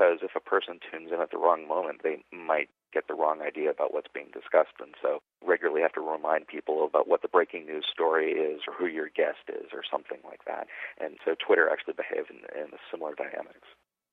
because if a person tunes in at the wrong moment, they might get the wrong idea about what's being discussed, and so regularly have to remind people about what the breaking news story is or who your guest is or something like that. And so Twitter actually behaves in a similar dynamics.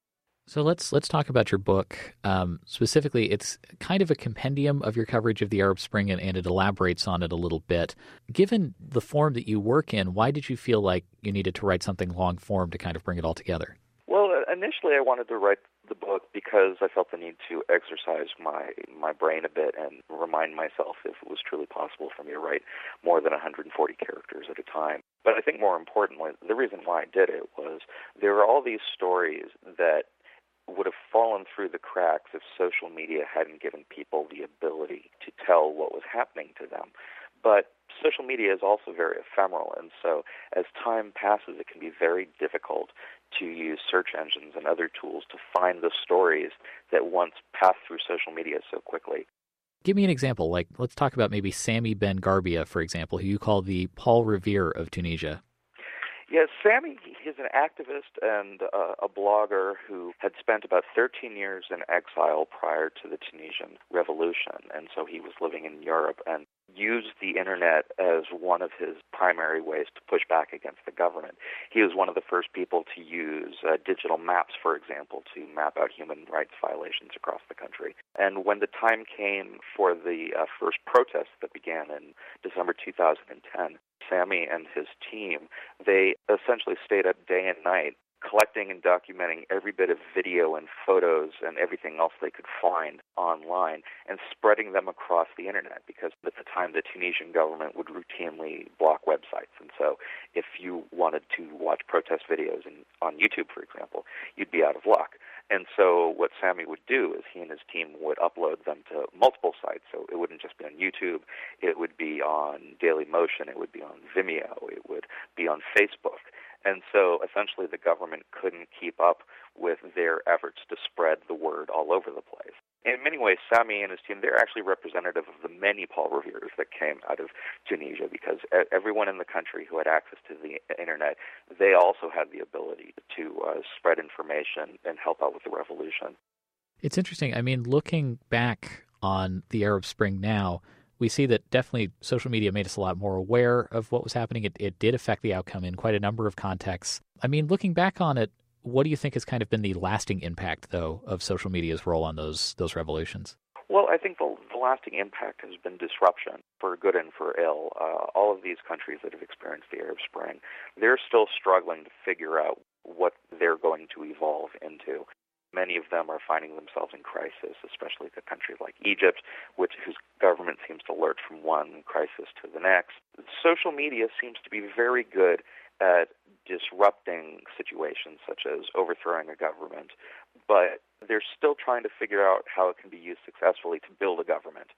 So let's talk about your book. Specifically, it's kind of a compendium of your coverage of the Arab Spring, and it elaborates on it a little bit. Given the form that you work in, why did you feel like you needed to write something long form to kind of bring it all together? Well, initially I wanted to write the book because I felt the need to exercise my brain a bit and remind myself if it was truly possible for me to write more than 140 characters at a time. But I think more importantly, the reason why I did it was there were all these stories that would have fallen through the cracks if social media hadn't given people the ability to tell what was happening to them. But social media is also very ephemeral, and so as time passes, it can be very difficult to use search engines and other tools to find the stories that once passed through social media so quickly. Give me an example. Like, let's talk about maybe Sami Ben Garbia, for example, who you call the Paul Revere of Tunisia. Yes, Sami, he's an activist and a blogger who had spent about 13 years in exile prior to the Tunisian revolution, and so he was living in Europe and used the internet as one of his primary ways to push back against the government. He was one of the first people to use digital maps, for example, to map out human rights violations across the country. And when the time came for the first protests that began in December 2010, Sami and his team, they essentially stayed up day and night collecting and documenting every bit of video and photos and everything else they could find online and spreading them across the internet, because at the time the Tunisian government would routinely block websites. And so if you wanted to watch protest videos on YouTube, for example, you'd be out of luck. And so what Sami would do is he and his team would upload them to multiple sites. So it wouldn't just be on YouTube. It would be on Dailymotion. It would be on Vimeo. It would be on Facebook. And so essentially the government couldn't keep up with their efforts to spread the word all over the place. In many ways, Sami and his team, they're actually representative of the many Paul Reveres that came out of Tunisia, because everyone in the country who had access to the internet, they also had the ability to spread information and help out with the revolution. It's interesting. I mean, looking back on the Arab Spring now, we see that definitely social media made us a lot more aware of what was happening. It did affect the outcome in quite a number of contexts. I mean, looking back on it, what do you think has kind of been the lasting impact, though, of social media's role on those revolutions? Well, I think the lasting impact has been disruption, for good and for ill. All of these countries that have experienced the Arab Spring, they're still struggling to figure out what they're going to evolve into. Many of them are finding themselves in crisis, especially a country like Egypt, whose government seems to lurch from one crisis to the next. Social media seems to be very good at disrupting situations such as overthrowing a government, but they're still trying to figure out how it can be used successfully to build a government.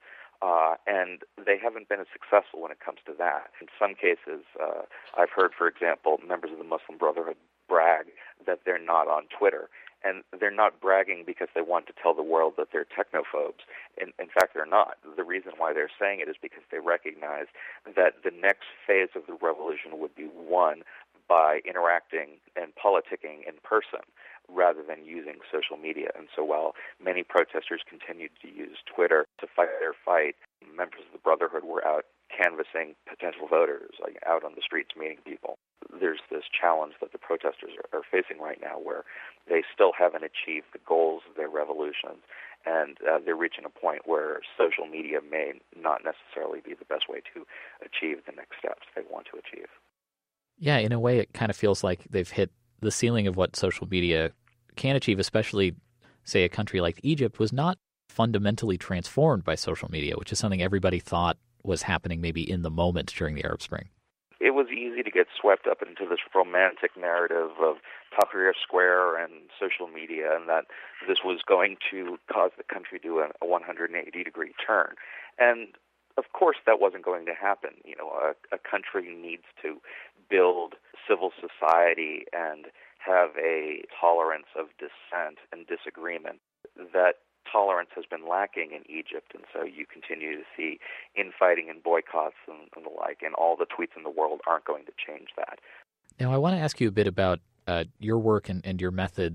And they haven't been as successful when it comes to that. In some cases, I've heard, for example, members of the Muslim Brotherhood brag that they're not on Twitter. And they're not bragging because they want to tell the world that they're technophobes. In fact, they're not. The reason why they're saying it is because they recognize that the next phase of the revolution would be won by interacting and politicking in person rather than using social media. And so while many protesters continued to use Twitter to fight their fight, members of the Brotherhood were out canvassing potential voters, like out on the streets meeting people. There's this challenge that the protesters are facing right now where they still haven't achieved the goals of their revolutions, and they're reaching a point where social media may not necessarily be the best way to achieve the next steps they want to achieve. Yeah, in a way, it kind of feels like they've hit the ceiling of what social media can achieve, especially, say, a country like Egypt was not fundamentally transformed by social media, which is something everybody thought was happening maybe in the moment during the Arab Spring. It was easy to get swept up into this romantic narrative of Tahrir Square and social media, and that this was going to cause the country to do a 180-degree turn. And of course, that wasn't going to happen. You know, a country needs to build civil society and have a tolerance of dissent and disagreement. That tolerance has been lacking in Egypt, and so you continue to see infighting and boycotts and the like, and all the tweets in the world aren't going to change that. Now, I want to ask you a bit about your work and your methods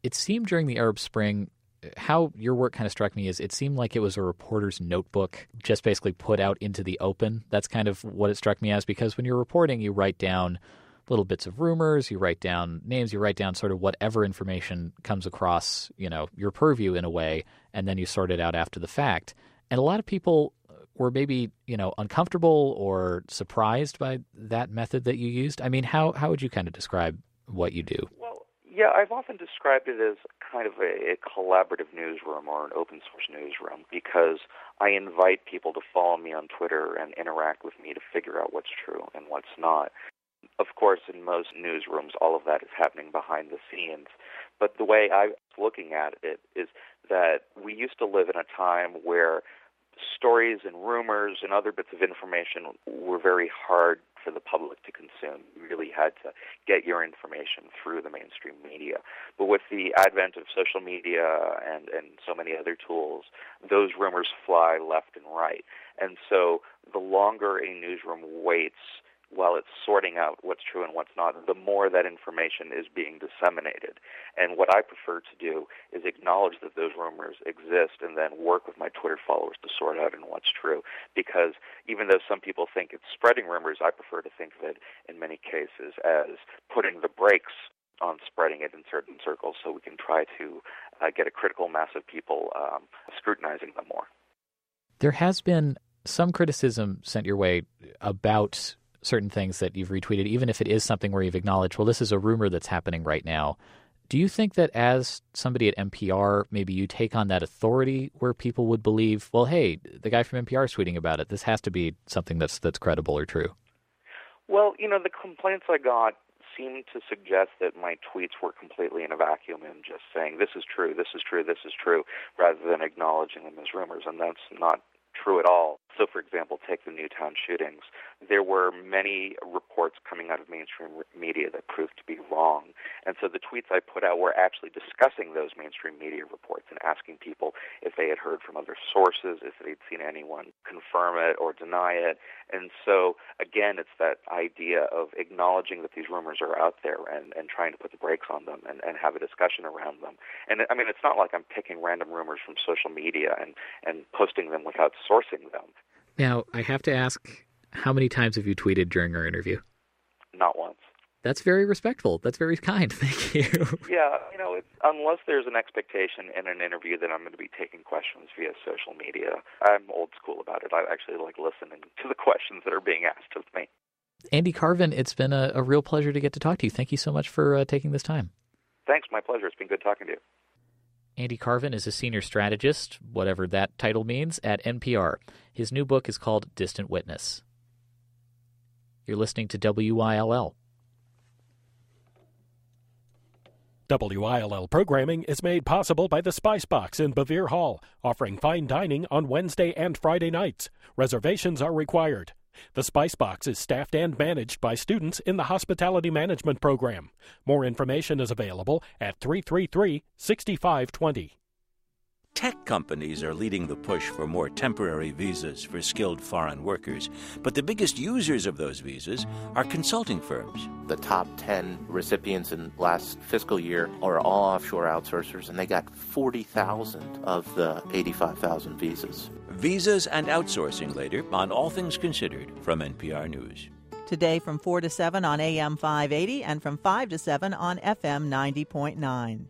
it seemed during the Arab Spring, how your work kind of struck me is it seemed like it was a reporter's notebook just basically put out into the open. That's kind of what it struck me as, because when you're reporting, you write down little bits of rumors, you write down names, you write down sort of whatever information comes across, your purview in a way, and then you sort it out after the fact. And a lot of people were maybe, uncomfortable or surprised by that method that you used. I mean, how would you kind of describe what you do? Well, yeah, I've often described it as kind of a collaborative newsroom or an open source newsroom, because I invite people to follow me on Twitter and interact with me to figure out what's true and what's not. Of course, in most newsrooms, all of that is happening behind the scenes. But the way I was looking at it is that we used to live in a time where stories and rumors and other bits of information were very hard for the public to consume. You really had to get your information through the mainstream media. But with the advent of social media and so many other tools, those rumors fly left and right. And so the longer a newsroom waits while it's sorting out what's true and what's not, the more that information is being disseminated. And what I prefer to do is acknowledge that those rumors exist and then work with my Twitter followers to sort out what's true. Because even though some people think it's spreading rumors, I prefer to think of it in many cases as putting the brakes on spreading it in certain circles so we can try to get a critical mass of people scrutinizing them more. There has been some criticism sent your way about certain things that you've retweeted, even if it is something where you've acknowledged, well, this is a rumor that's happening right now. Do you think that as somebody at NPR, maybe you take on that authority where people would believe, well, hey, the guy from NPR is tweeting about it. This has to be something that's credible or true? Well, the complaints I got seemed to suggest that my tweets were completely in a vacuum and just saying, this is true, this is true, this is true, rather than acknowledging them as rumors, and that's not true at all. So, for example, take the Newtown shootings. There were many reports coming out of mainstream media that proved to be wrong. And so the tweets I put out were actually discussing those mainstream media reports and asking people if they had heard from other sources, if they'd seen anyone confirm it or deny it. And so, again, it's that idea of acknowledging that these rumors are out there and trying to put the brakes on them and have a discussion around them. And, I mean, it's not like I'm picking random rumors from social media and posting them without sourcing them. Now, I have to ask, how many times have you tweeted during our interview? Not once. That's very respectful. That's very kind. Thank you. Yeah, unless there's an expectation in an interview that I'm going to be taking questions via social media, I'm old school about it. I actually like listening to the questions that are being asked of me. Andy Carvin, it's been a real pleasure to get to talk to you. Thank you so much for taking this time. Thanks, my pleasure. It's been good talking to you. Andy Carvin is a senior strategist, whatever that title means, at NPR. His new book is called Distant Witness. You're listening to WILL. WILL programming is made possible by the Spice Box in Bevere Hall, offering fine dining on Wednesday and Friday nights. Reservations are required. The Spice Box is staffed and managed by students in the Hospitality Management Program. More information is available at 333-6520. Tech companies are leading the push for more temporary visas for skilled foreign workers. But the biggest users of those visas are consulting firms. The top 10 recipients in last fiscal year are all offshore outsourcers, and they got 40,000 of the 85,000 visas. Visas and outsourcing later on All Things Considered from NPR News. Today from 4 to 7 on AM 580 and from 5 to 7 on FM 90.9.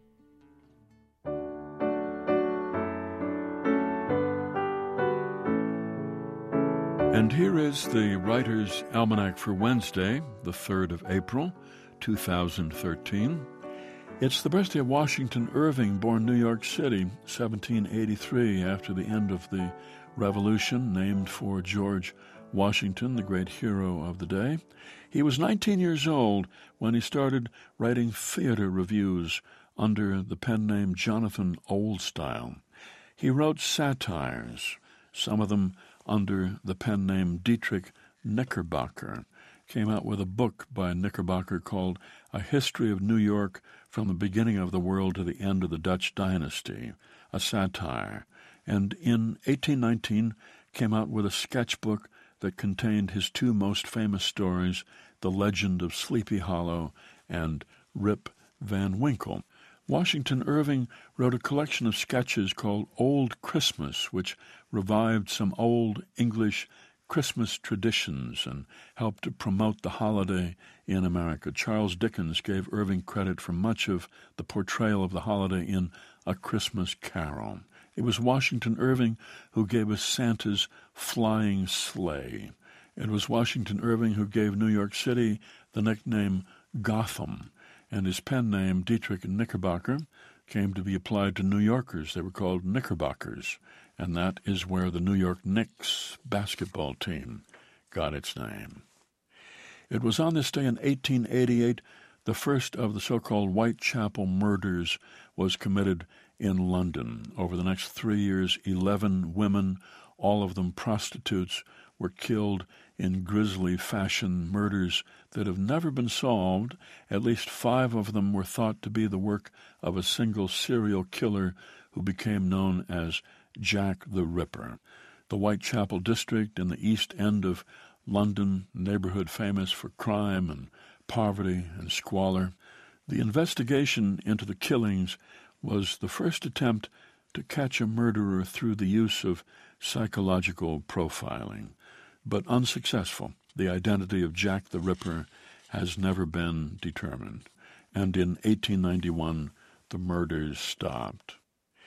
And here is the Writer's Almanac for Wednesday, the 3rd of April, 2013. It's the birthday of Washington Irving, born New York City, 1783, after the end of the Revolution, named for George Washington, the great hero of the day. He was 19 years old when he started writing theater reviews under the pen name Jonathan Oldstyle. He wrote satires, some of them under the pen name Dietrich Knickerbocker, came out with a book by Knickerbocker called A History of New York from the Beginning of the World to the End of the Dutch Dynasty, a satire, and in 1819 came out with a sketchbook that contained his two most famous stories, The Legend of Sleepy Hollow and Rip Van Winkle. Washington Irving wrote a collection of sketches called Old Christmas, which revived some old English Christmas traditions and helped to promote the holiday in America. Charles Dickens gave Irving credit for much of the portrayal of the holiday in A Christmas Carol. It was Washington Irving who gave us Santa's flying sleigh. It was Washington Irving who gave New York City the nickname Gotham, and his pen name, Dietrich Knickerbocker, came to be applied to New Yorkers. They were called Knickerbockers, and that is where the New York Knicks basketball team got its name. It was on this day in 1888 the first of the so-called Whitechapel murders was committed in London. Over the next 3 years, 11 women, all of them prostitutes, were killed in grisly fashion, murders that have never been solved. At least 5 of them were thought to be the work of a single serial killer who became known as Jack the Ripper. The Whitechapel district in the East End of London, neighborhood famous for crime and poverty and squalor. The investigation into the killings was the first attempt to catch a murderer through the use of psychological profiling, but unsuccessful. The identity of Jack the Ripper has never been determined, and in 1891 the murders stopped.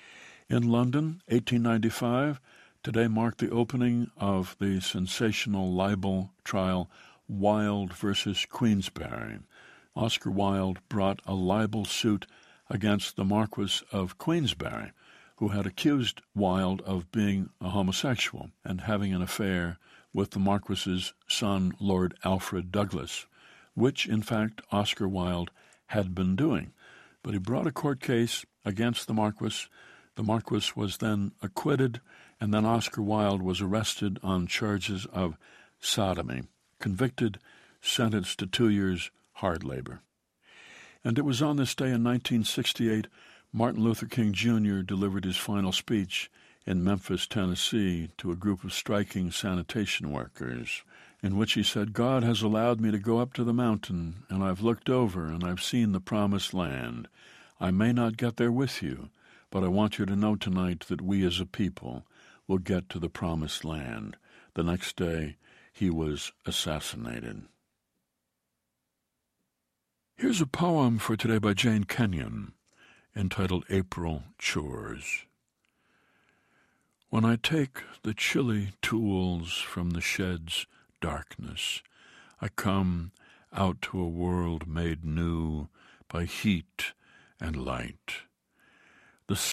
In London, 1895, today marked the opening of the sensational libel trial Wilde versus Queensberry. Oscar Wilde brought a libel suit against the Marquis of Queensberry, who had accused Wilde of being a homosexual and having an affair with the Marquis's son, Lord Alfred Douglas, which, in fact, Oscar Wilde had been doing. But he brought a court case against the Marquis. The Marquis was then acquitted, and then Oscar Wilde was arrested on charges of sodomy, convicted, sentenced to 2 years hard labor. And it was on this day in 1968 Martin Luther King Jr. delivered his final speech in Memphis, Tennessee, to a group of striking sanitation workers, in which he said, "God has allowed me to go up to the mountain, and I've looked over, and I've seen the promised land. I may not get there with you, but I want you to know tonight that we as a people will get to the promised land." The next day, he was assassinated. Here's a poem for today by Jane Kenyon, entitled April Chores. When I take the chilly tools from the shed's darkness, I come out to a world made new by heat and light.